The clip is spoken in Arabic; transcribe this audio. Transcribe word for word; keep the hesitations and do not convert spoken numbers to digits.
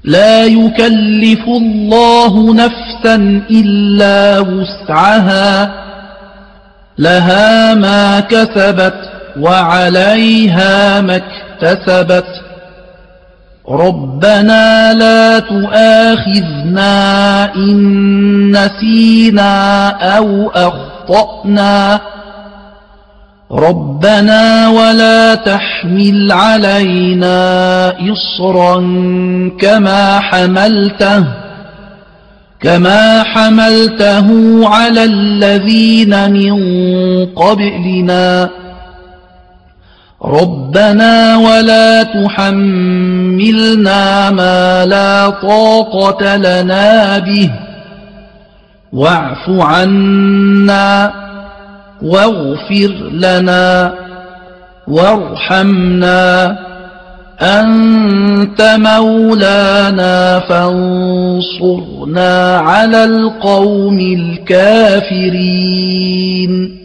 لا يكلف الله نفسا إلا وسعها لها ما كسبت وعليها ما اكتسبت ربنا لا تؤاخذنا إن نسينا أو أخطأنا ربنا ولا تحمل علينا إصرا كما حملته كما حملته على الذين من قبلنا ربنا ولا تحملنا ما لا طاقة لنا به واعف عنا واغفر لنا وارحمنا أنت مولانا فانصرنا على القوم الكافرين